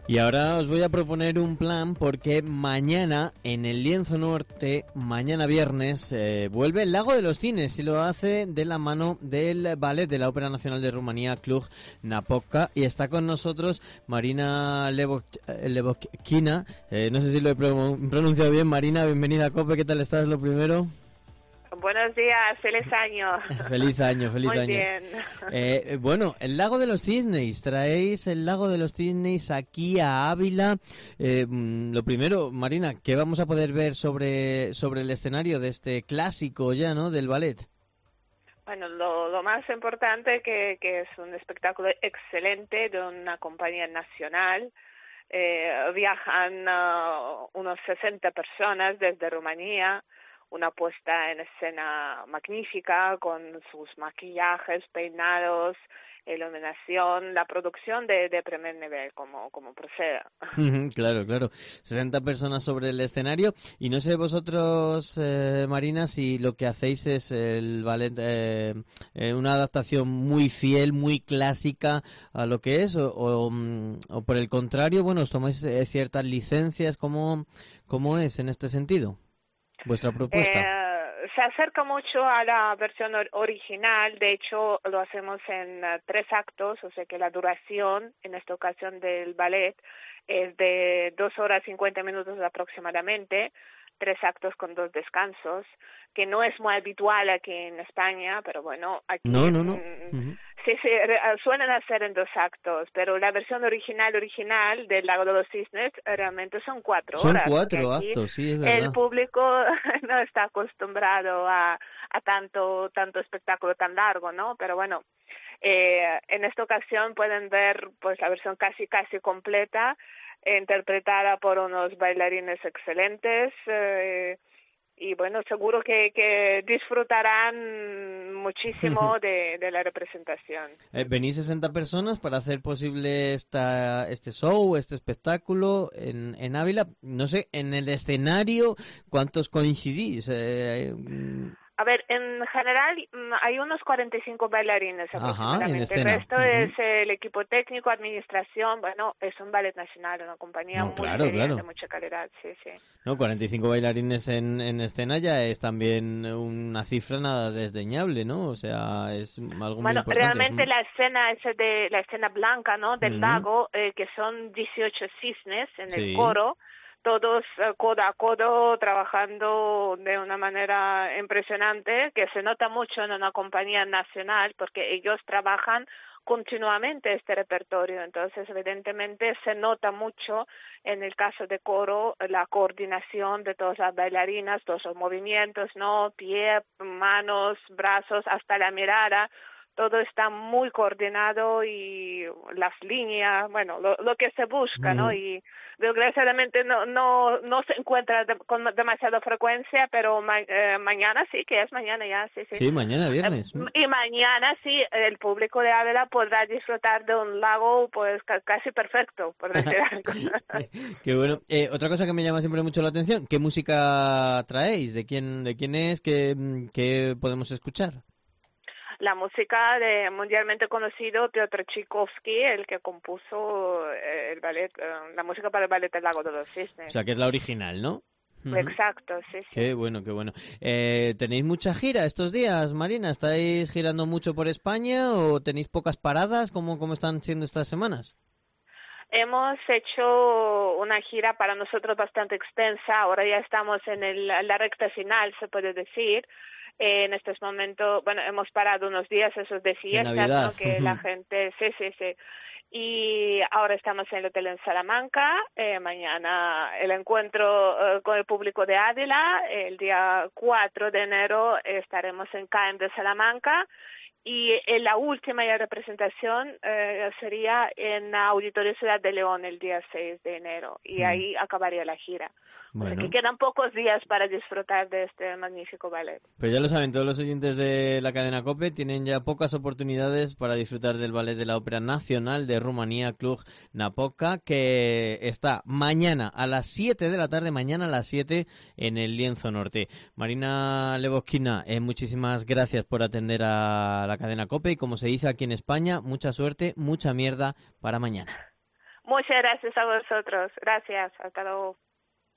Y ahora os voy a proponer un plan porque mañana en el Lienzo Norte, mañana viernes, vuelve el Lago de los Cines y lo hace de la mano del ballet de la Ópera Nacional de Rumanía, Cluj Napoca, y está con nosotros Marina Lebochkina. No sé si lo he pronunciado bien. Marina, bienvenida a COPE, ¿qué tal estás? Lo primero. Buenos días, feliz año. Feliz año, feliz Muy año. Bien. Bueno, el Lago de los Cisnes, traéis el Lago de los Cisnes aquí a Ávila. Lo primero, Marina, ¿qué vamos a poder ver sobre el escenario de este clásico ya, ¿no?, del ballet? Bueno, lo más importante que es un espectáculo excelente de una compañía nacional. Viajan unos 60 personas desde Rumanía. Una puesta en escena magnífica con sus maquillajes, peinados, iluminación, la producción de primer nivel, como procede. Claro, claro. 60 personas sobre el escenario. Y no sé vosotros, Marina, si lo que hacéis es el ballet, una adaptación muy fiel, muy clásica a lo que es, o por el contrario, bueno, os tomáis ciertas licencias. ¿Cómo es en este sentido vuestra propuesta? Se acerca mucho a la versión original. De hecho lo hacemos en 3 actos, o sea que la duración en esta ocasión del ballet es de 2 horas 50 minutos aproximadamente, 3 actos con 2 descansos, que no es muy habitual aquí en España, pero bueno, aquí No. sí, suelen hacer en 2 actos, pero la versión original del Lago de los Cisnes realmente son 4 Son horas. 4 actos, sí, es verdad. El público no está acostumbrado a tanto espectáculo tan largo, ¿no? Pero bueno, en esta ocasión pueden ver pues la versión casi completa, interpretada por unos bailarines excelentes, y bueno, seguro que disfrutarán muchísimo de la representación. ¿Venís 60 personas para hacer posible este show, este espectáculo en Ávila? No sé, en el escenario, ¿cuántos coincidís? A ver, en general hay unos 45 bailarines aproximadamente. En escena. El resto es el equipo técnico, administración. Bueno, es un ballet nacional, una compañía muy seria, de mucha calidad, sí. No, 45 bailarines en escena ya es también una cifra nada desdeñable, ¿no? O sea, es algo muy importante. Realmente la escena es de la escena blanca, ¿no?, del lago, que son 18 cisnes en el coro, todos codo a codo trabajando de una manera impresionante, que se nota mucho en una compañía nacional porque ellos trabajan continuamente este repertorio. Entonces, evidentemente, se nota mucho en el caso de coro la coordinación de todas las bailarinas, todos los movimientos, ¿no?, pie, manos, brazos, hasta la mirada. Todo está muy coordinado y las líneas, bueno, lo que se busca, ¿no? Y desgraciadamente no se encuentra con demasiada frecuencia, pero mañana sí, que es mañana ya, sí. Sí, mañana viernes. Y mañana sí, el público de Ávila podrá disfrutar de un lago pues casi perfecto, por decir algo. Qué bueno. Otra cosa que me llama siempre mucho la atención, ¿qué música traéis? ¿De quién es? ¿Qué podemos escuchar? La música de mundialmente conocido Piotr Tchaikovsky, el que compuso el ballet, la música para el ballet del Lago de los Cisnes. O sea, que es la original, ¿no? Exacto, sí. Qué bueno. ¿Tenéis mucha gira estos días, Marina? ¿Estáis girando mucho por España o tenéis pocas paradas? ¿Cómo están siendo estas semanas? Hemos hecho una gira para nosotros bastante extensa. Ahora ya estamos en la recta final, se puede decir. En estos momentos, bueno, hemos parado unos días, esos de fiestas, ¿no?, que la gente, sí. Y ahora estamos en el hotel en Salamanca. Mañana el encuentro con el público de Ávila. El día 4 de enero estaremos en CAEM de Salamanca. Y la última ya representación sería en Auditorio Ciudad de León el día 6 de enero. Y ahí acabaría la gira. Bueno. O sea que quedan pocos días para disfrutar de este magnífico ballet. Pero ya lo saben, todos los oyentes de la cadena COPE tienen ya pocas oportunidades para disfrutar del ballet de la Ópera Nacional de Rumanía, Cluj Napoca, que está mañana a las 7 de la tarde, en el Lienzo Norte. Marina Lebochkina, muchísimas gracias por atender a la cadena COPE y, como se dice aquí en España, mucha suerte, mucha mierda para mañana. Muchas gracias a vosotros. Gracias. Hasta luego.